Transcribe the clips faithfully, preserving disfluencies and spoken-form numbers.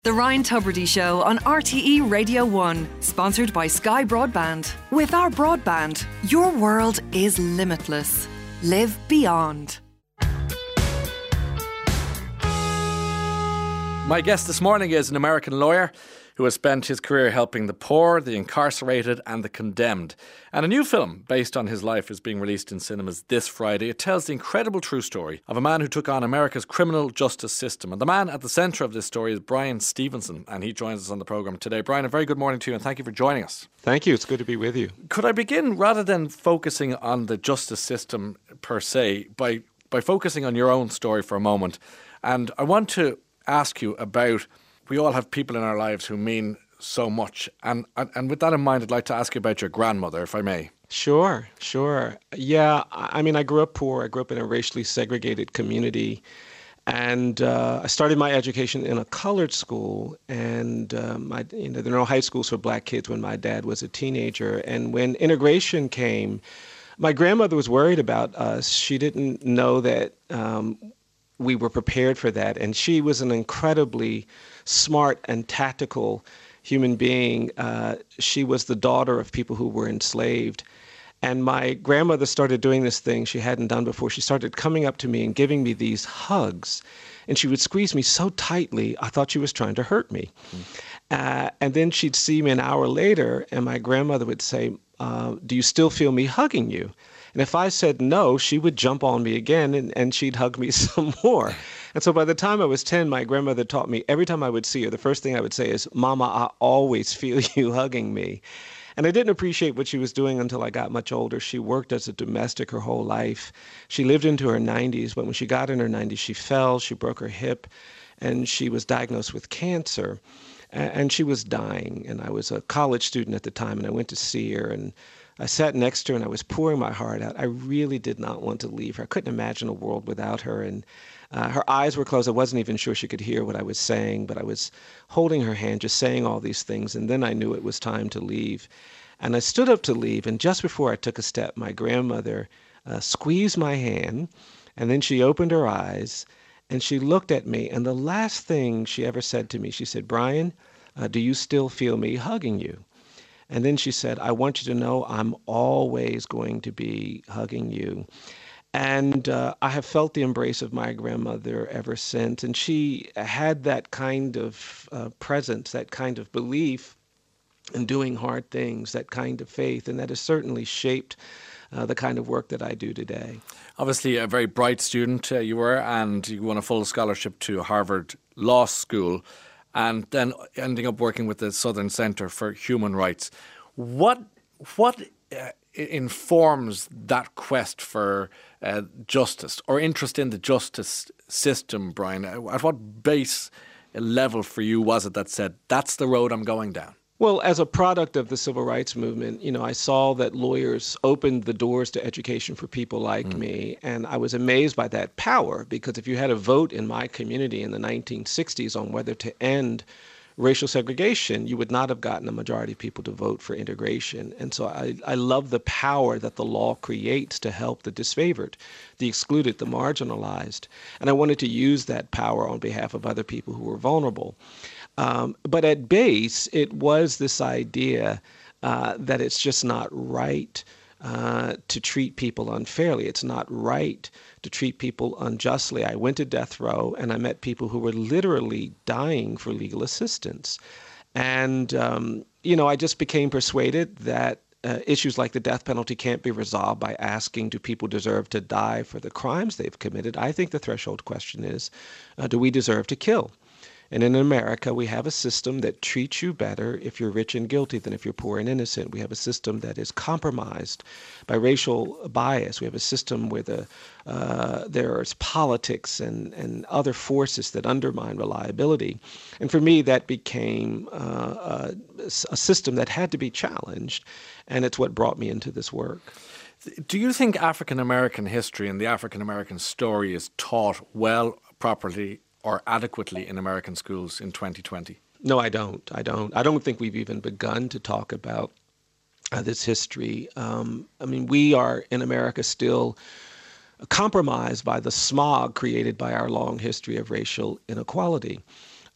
The Ryan Tubridy Show on R T E Radio one, sponsored by Sky Broadband. With our broadband, your world is limitless. Live beyond. My guest this morning is an American lawyer who has spent his career helping the poor, the incarcerated and the condemned. And a new film based on his life is being released in cinemas this Friday. It tells the incredible true story of a man who took on America's criminal justice system. And the man at the centre of this story is Bryan Stevenson, and he joins us on the programme today. Bryan, a very good morning to you and thank you for joining us. Thank you. It's good to be with you. Could I begin, rather than focusing on the justice system per se, by, by focusing on your own story for a moment? And I want to ask you about, we all have people in our lives who mean so much. And, and and with that in mind, I'd like to ask you about your grandmother, if I may. Sure, sure. Yeah, I mean, I grew up poor. I grew up in a racially segregated community. And uh, I started my education in a colored school. And um, I, you know, there were no high schools for black kids when my dad was a teenager. And when integration came, my grandmother was worried about us. She didn't know that um, we were prepared for that. And she was an incredibly smart and tactical human being. Uh, she was the daughter of people who were enslaved. And my grandmother started doing this thing she hadn't done before. She started coming up to me and giving me these hugs. And she would squeeze me so tightly, I thought she was trying to hurt me. Mm. Uh, and then she'd see me an hour later, and my grandmother would say, uh, do you still feel me hugging you? And if I said no, she would jump on me again and, and she'd hug me some more. And so by the time I was ten, my grandmother taught me every time I would see her, the first thing I would say is, Mama, I always feel you hugging me. And I didn't appreciate what she was doing until I got much older. She worked as a domestic her whole life. She lived into her nineties, but when she got in her nineties, she fell, she broke her hip, and she was diagnosed with cancer. And she was dying. And I was a college student at the time, and I went to see her, and I sat next to her and I was pouring my heart out. I really did not want to leave her. I couldn't imagine a world without her. And uh, her eyes were closed. I wasn't even sure she could hear what I was saying, but I was holding her hand, just saying all these things. And then I knew it was time to leave. And I stood up to leave. And just before I took a step, my grandmother uh, squeezed my hand. And then she opened her eyes and she looked at me. And the last thing she ever said to me, she said, Bryan, uh, do you still feel me hugging you? And then she said, I want you to know I'm always going to be hugging you. And uh, I have felt the embrace of my grandmother ever since. And she had that kind of uh, presence, that kind of belief in doing hard things, that kind of faith. And that has certainly shaped uh, the kind of work that I do today. Obviously, a very bright student uh, you were, and you won a full scholarship to Harvard Law School, and then ending up working with the Southern Centre for Human Rights. What what uh, informs that quest for uh, justice or interest in the justice system, Bryan? At what base level for you was it that said, that's the road I'm going down? Well, as a product of the civil rights movement, you know, I saw that lawyers opened the doors to education for people like mm. me. And I was amazed by that power, because if you had a vote in my community in the nineteen sixties on whether to end racial segregation, you would not have gotten a majority of people to vote for integration. And so I, I love the power that the law creates to help the disfavored, the excluded, the marginalized. And I wanted to use that power on behalf of other people who were vulnerable. Um, but at base, it was this idea uh, that it's just not right uh, to treat people unfairly. It's not right to treat people unjustly. I went to death row and I met people who were literally dying for legal assistance. And, um, you know, I just became persuaded that uh, issues like the death penalty can't be resolved by asking, do people deserve to die for the crimes they've committed? I think the threshold question is, uh, do we deserve to kill? And in America, we have a system that treats you better if you're rich and guilty than if you're poor and innocent. We have a system that is compromised by racial bias. We have a system where the, uh, there's politics and, and other forces that undermine reliability. And for me, that became uh, a, a system that had to be challenged, and it's what brought me into this work. Do you think African-American history and the African-American story is taught well, properly, or adequately in American schools in twenty twenty? No, I don't. I don't. I don't think we've even begun to talk about uh, this history. Um, I mean, we are in America still compromised by the smog created by our long history of racial inequality.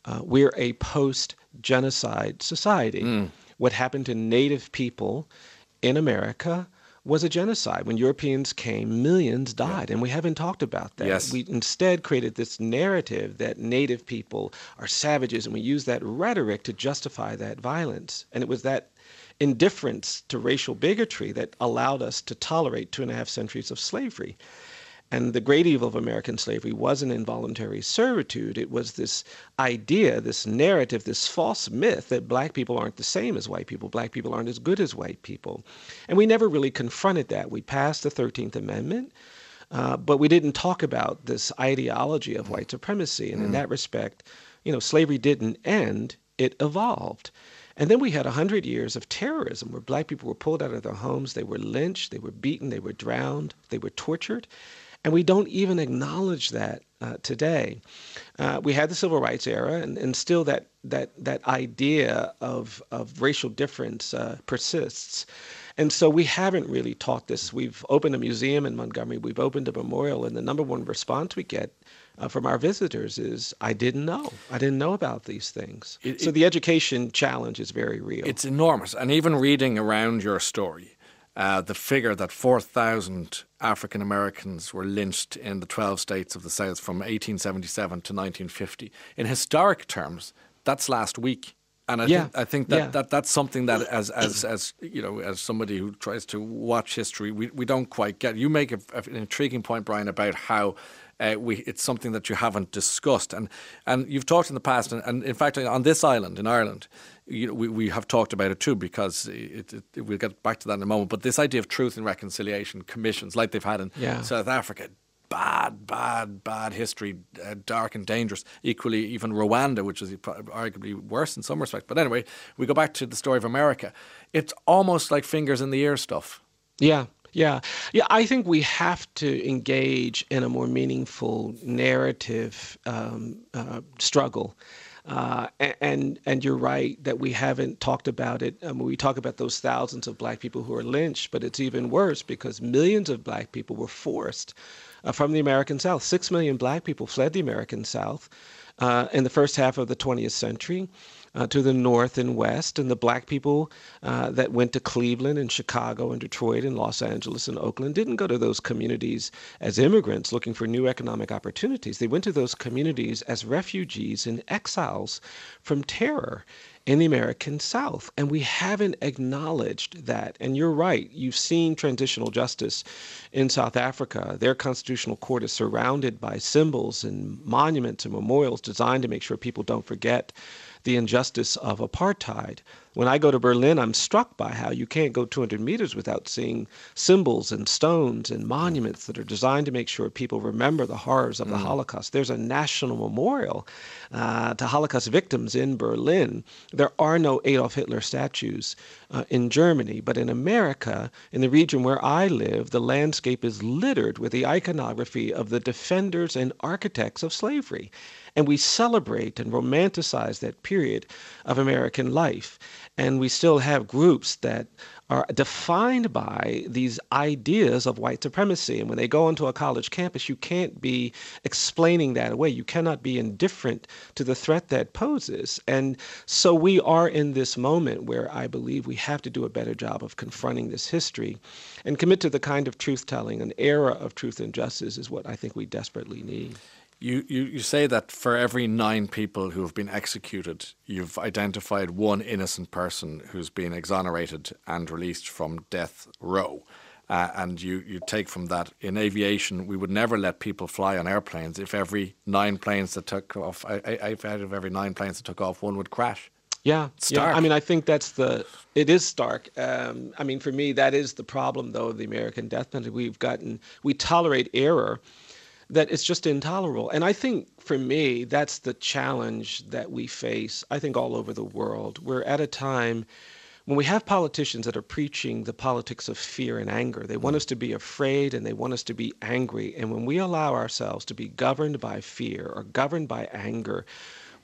Uh, we're a post-genocide society. Mm. What happened to Native people in America was a genocide. When Europeans came, millions died, yeah. and we haven't talked about that. Yes. We instead created this narrative that Native people are savages, and we use that rhetoric to justify that violence. And it was that indifference to racial bigotry that allowed us to tolerate two and a half centuries of slavery. And the great evil of American slavery wasn't involuntary servitude. It was this idea, this narrative, this false myth that black people aren't the same as white people. Black people aren't as good as white people. And we never really confronted that. We passed the thirteenth Amendment, uh, but we didn't talk about this ideology of white supremacy. And mm. in that respect, you know, slavery didn't end, it evolved. And then we had one hundred years of terrorism where black people were pulled out of their homes, they were lynched, they were beaten, they were drowned, they were tortured. And we don't even acknowledge that uh, today. Uh, we had the civil rights era, and, and still that that that idea of of racial difference uh, persists. And so we haven't really taught this. We've opened a museum in Montgomery, we've opened a memorial, and the number one response we get uh, from our visitors is, I didn't know. I didn't know about these things. It, so it, the education challenge is very real. It's enormous. And even reading around your story, Uh, the figure that four thousand African Americans were lynched in the twelve states of the South from eighteen seventy-seven to nineteen fifty. In historic terms, that's last week. And I yeah. think I think that, yeah. that that's something that as as as you know, as somebody who tries to watch history, we, we don't quite get. You make a, an intriguing point, Brian, about how uh, we it's something that you haven't discussed, and and you've talked in the past, and, and in fact on this island in Ireland, you know, we we have talked about it too, because it, it, it, we'll get back to that in a moment. But this idea of truth and reconciliation commissions, like they've had in yeah. South Africa. Bad, bad, bad history, uh, dark and dangerous. Equally, even Rwanda, which is arguably worse in some respects. But anyway, we go back to the story of America. It's almost like fingers in the ear stuff. Yeah, yeah. Yeah, I think we have to engage in a more meaningful narrative um, uh, struggle. Uh, and and you're right that we haven't talked about it. Um, we talk about those thousands of black people who are lynched, but it's even worse because millions of black people were forced uh, from the American South. Six million black people fled the American South uh, in the first half of the twentieth century uh, to the north and west. And the black people uh, that went to Cleveland and Chicago and Detroit and Los Angeles and Oakland didn't go to those communities as immigrants looking for new economic opportunities. They went to those communities as refugees and exiles from terror in the American South. And we haven't acknowledged that. And you're right. You've seen transitional justice in South Africa. Their constitutional court is surrounded by symbols and monuments and memorials designed to make sure people don't forget the injustice of apartheid. When I go to Berlin, I'm struck by how you can't go two hundred meters without seeing symbols and stones and monuments that are designed to make sure people remember the horrors of the mm. Holocaust. There's a national memorial uh, to Holocaust victims in Berlin. There are no Adolf Hitler statues uh, in Germany, but in America, in the region where I live, the landscape is littered with the iconography of the defenders and architects of slavery. And we celebrate and romanticize that period of American life. And we still have groups that are defined by these ideas of white supremacy. And when they go onto a college campus, you can't be explaining that away. You cannot be indifferent to the threat that poses. And so we are in this moment where I believe we have to do a better job of confronting this history and commit to the kind of truth-telling. An era of truth and justice is what I think we desperately need. You, you, you say that for every nine people who have been executed, you've identified one innocent person who's been exonerated and released from death row. Uh, and you, you take from that, in aviation, we would never let people fly on airplanes if every nine planes that took off, if out of every nine planes that took off, one would crash. Yeah, yeah. I mean, I think that's the, it is stark. Um, I mean, for me, that is the problem, though, of the American death penalty. We've gotten, we tolerate error that is just intolerable. And I think for me, that's the challenge that we face, I think, all over the world. We're at a time when we have politicians that are preaching the politics of fear and anger. They want us to be afraid and they want us to be angry. And when we allow ourselves to be governed by fear or governed by anger,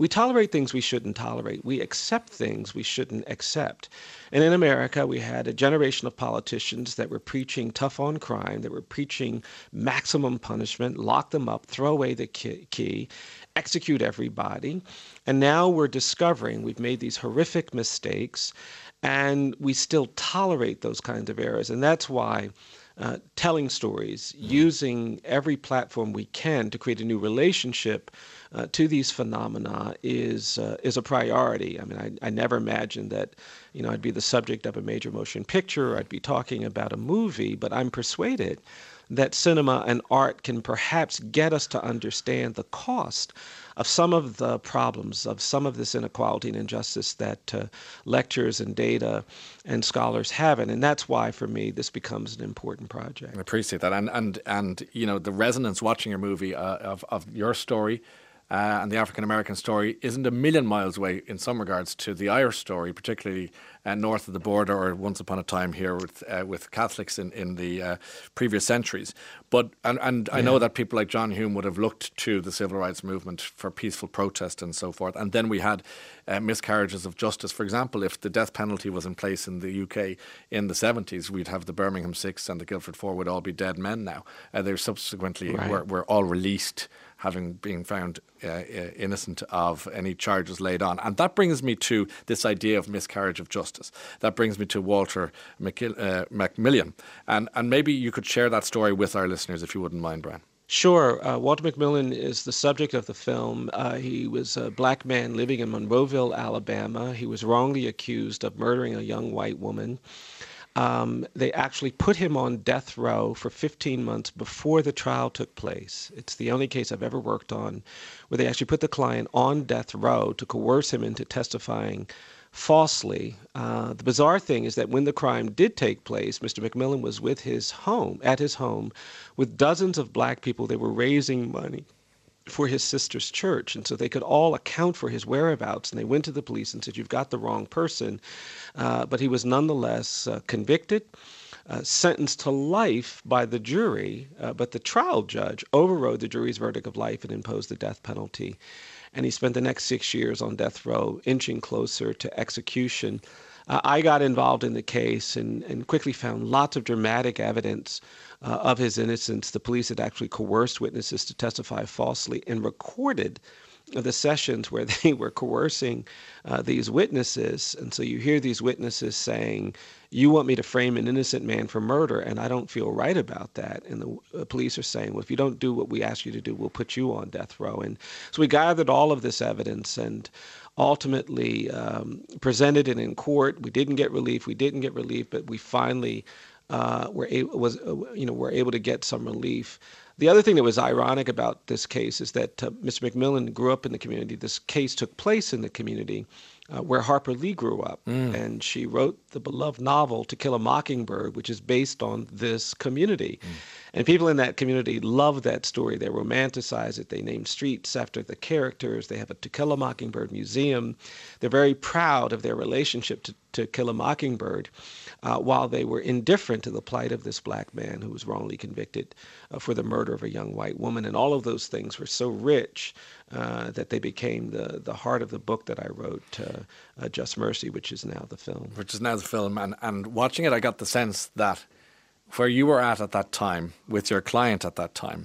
we tolerate things we shouldn't tolerate. We accept things we shouldn't accept. And in America, we had a generation of politicians that were preaching tough on crime, that were preaching maximum punishment, lock them up, throw away the key, execute everybody. And now we're discovering we've made these horrific mistakes, and we still tolerate those kinds of errors. And that's why uh, telling stories, using every platform we can to create a new relationship uh, to these phenomena is uh, is a priority. I mean, I, I never imagined that, you know, I'd be the subject of a major motion picture, or I'd be talking about a movie, but I'm persuaded that cinema and art can perhaps get us to understand the cost of some of the problems, of some of this inequality and injustice that uh, lectures and data and scholars haven't. And that's why, for me, this becomes an important project. I appreciate that. And, and, and you know, the resonance watching your movie uh, of, of your story uh, and the African-American story isn't a million miles away in some regards to the Irish story, particularly uh, north of the border, or once upon a time here with uh, with Catholics in, in the uh, previous centuries. But and, and I yeah. know that people like John Hume would have looked to the civil rights movement for peaceful protest and so forth. And then we had uh, miscarriages of justice. For example, if the death penalty was in place in the U K in the seventies, we'd have the Birmingham Six and the Guildford Four would all be dead men now. Uh, they're subsequently right. were, were all released, having been found uh, innocent of any charges laid on. And that brings me to this idea of miscarriage of justice. That brings me to Walter McKill- uh, Macmillan. And, and maybe you could share that story with our listeners, if you wouldn't mind, Brian. Sure. Uh, Walter Macmillan is the subject of the film. Uh, he was a black man living in Monroeville, Alabama. He was wrongly accused of murdering a young white woman. Um, they actually put him on death row for fifteen months before the trial took place. It's the only case I've ever worked on where they actually put the client on death row to coerce him into testifying falsely. Uh, the bizarre thing is that when the crime did take place, Mister Macmillan was with his home, at his home, with dozens of black people. They were raising money for his sister's church, and so they could all account for his whereabouts. And they went to the police and said, "You've got the wrong person." Uh, but he was nonetheless uh, convicted, uh, sentenced to life by the jury, uh, but the trial judge overrode the jury's verdict of life and imposed the death penalty. And he spent the next six years on death row, inching closer to execution. Uh, I got involved in the case and, and quickly found lots of dramatic evidence uh, of his innocence. The police had actually coerced witnesses to testify falsely and recorded the sessions where they were coercing uh, these witnesses. And so you hear these witnesses saying, "You want me to frame an innocent man for murder, and I don't feel right about that." And the uh, police are saying, "Well, if you don't do what we ask you to do, we'll put you on death row." And so we gathered all of this evidence and ultimately um, presented it in court. We didn't get relief. We didn't get relief, but we finally uh, were able, was uh, you know were able to get some relief. The other thing that was ironic about this case is that uh, Mister Macmillan grew up in the community. This case took place in the community uh, where Harper Lee grew up, mm. and she wrote the beloved novel To Kill a Mockingbird, which is based on this community. Mm. And people in that community love that story. They romanticize it. They name streets after the characters. They have a To Kill a Mockingbird museum. They're very proud of their relationship to To Kill a Mockingbird, uh, while they were indifferent to the plight of this black man who was wrongly convicted uh, for the murder of a young white woman. And all of those things were so rich uh, that they became the, the heart of the book that I wrote, uh, uh, Just Mercy, which is now the film. Which is now the film. And, and watching it, I got the sense that where you were at at that time, with your client at that time,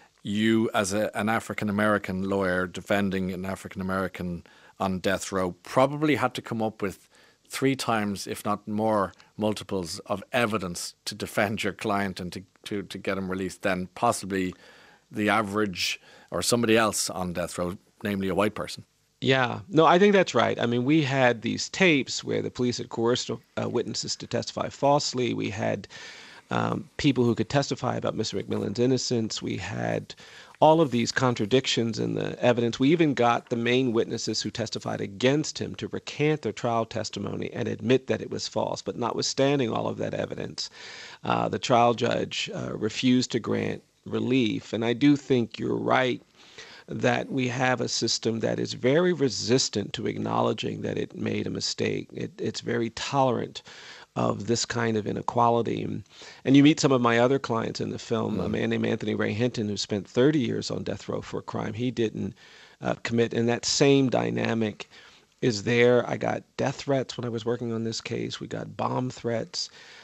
you as a, an African-American lawyer defending an African-American on death row probably had to come up with three times, if not more, multiples of evidence to defend your client and to, to, to get him released than possibly the average or somebody else on death row, namely a white person. Yeah, no, I think that's right. I mean, we had these tapes where the police had coerced uh, witnesses to testify falsely. We had um, people who could testify about Mister Macmillan's innocence. We had all of these contradictions in the evidence. We even got the main witnesses who testified against him to recant their trial testimony and admit that it was false. But notwithstanding all of that evidence, uh, the trial judge uh, refused to grant relief. And I do think you're right that we have a system that is very resistant to acknowledging that it made a mistake. It, it's very tolerant of this kind of inequality. And you meet some of my other clients in the film, mm. a man named Anthony Ray Hinton, who spent thirty years on death row for a crime he didn't uh, commit. And that same dynamic is there. I got death threats when I was working on this case. We got bomb threats.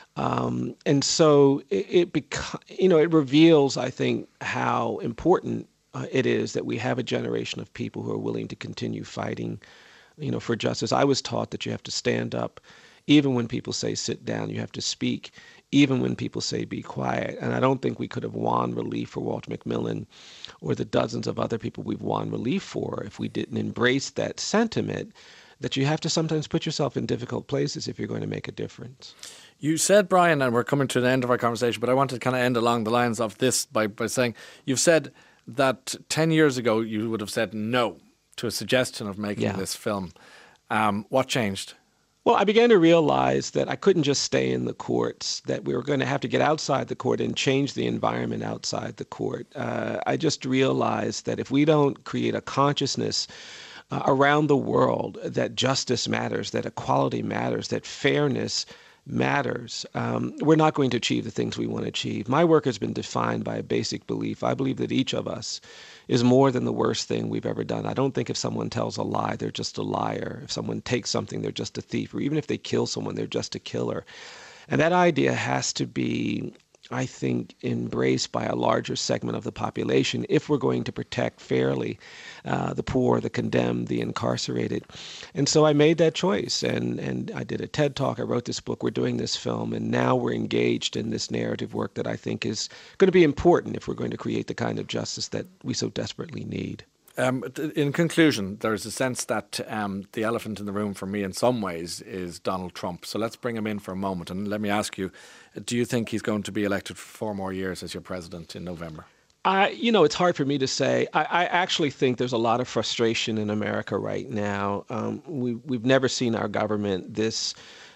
Um, and so it, it beco- you know, it reveals, I think, how important uh, it is that we have a generation of people who are willing to continue fighting, you know, for justice. I was taught that you have to stand up, even when people say sit down. You have to speak, even when people say be quiet. And I don't think we could have won relief for Walter McMillian or the dozens of other people we've won relief for if we didn't embrace that sentiment that you have to sometimes put yourself in difficult places if you're going to make a difference. You said, Brian, and we're coming to the end of our conversation, but I want to kind of end along the lines of this by, by saying, you've said that ten years ago you would have said no to a suggestion of making yeah. this film. Um, what changed? Well, I began to realize that I couldn't just stay in the courts, that we were going to have to get outside the court and change the environment outside the court. Uh, I just realized that if we don't create a consciousness uh, around the world that justice matters, that equality matters, that fairness matters, um, we're not going to achieve the things we want to achieve. My work has been defined by a basic belief. I believe that each of us is more than the worst thing we've ever done. I don't think if someone tells a lie, they're just a liar. If someone takes something, they're just a thief. Or even if they kill someone, they're just a killer. And that idea has to be, I think, embraced by a larger segment of the population if we're going to protect fairly uh, the poor, the condemned, the incarcerated. And so I made that choice, and, and I did a TED Talk. I wrote this book. We're doing this film, and now we're engaged in this narrative work that I think is going to be important if we're going to create the kind of justice that we so desperately need. Um, in conclusion, there's a sense that um, the elephant in the room for me in some ways is Donald Trump. So let's bring him in for a moment and let me ask you, do you think he's going to be elected for four more years as your president in November? I, you know, it's hard for me to say. I, I actually think there's a lot of frustration in America right now. Um, we, we've never seen our government this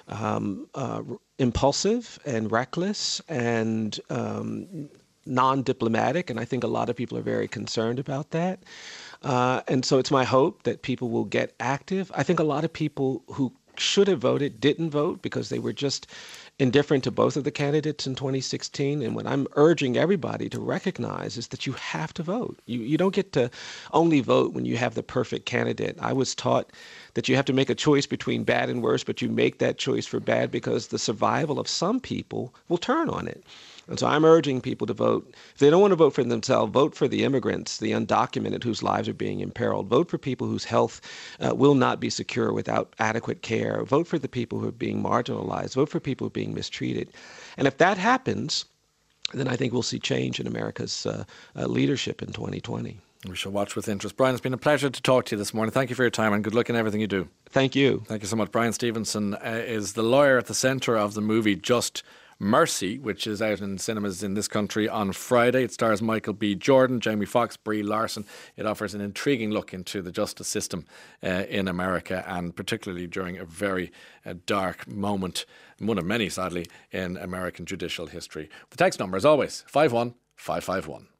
um, uh, impulsive and reckless and um, non-diplomatic, and I think a lot of people are very concerned about that. Uh, and so it's my hope that people will get active. I think a lot of people who should have voted didn't vote because they were just indifferent to both of the candidates in twenty sixteen. And what I'm urging everybody to recognize is that you have to vote. You you don't get to only vote when you have the perfect candidate. I was taught that you have to make a choice between bad and worse, but you make that choice for bad because the survival of some people will turn on it. And so I'm urging people to vote. If they don't want to vote for themselves, vote for the immigrants, the undocumented whose lives are being imperiled. Vote for people whose health uh, will not be secure without adequate care. Vote for the people who are being marginalized. Vote for people who are being mistreated. And if that happens, then I think we'll see change in America's uh, uh, leadership in twenty twenty. We shall watch with interest. Brian, it's been a pleasure to talk to you this morning. Thank you for your time and good luck in everything you do. Thank you. Thank you so much. Brian Stevenson uh, is the lawyer at the centre of the movie Just Mercy, which is out in cinemas in this country on Friday. It stars Michael B. Jordan, Jamie Foxx, Brie Larson. It offers an intriguing look into the justice system uh, in America, and particularly during a very uh, dark moment, one of many, sadly, in American judicial history. The text number, as always, five one five five one.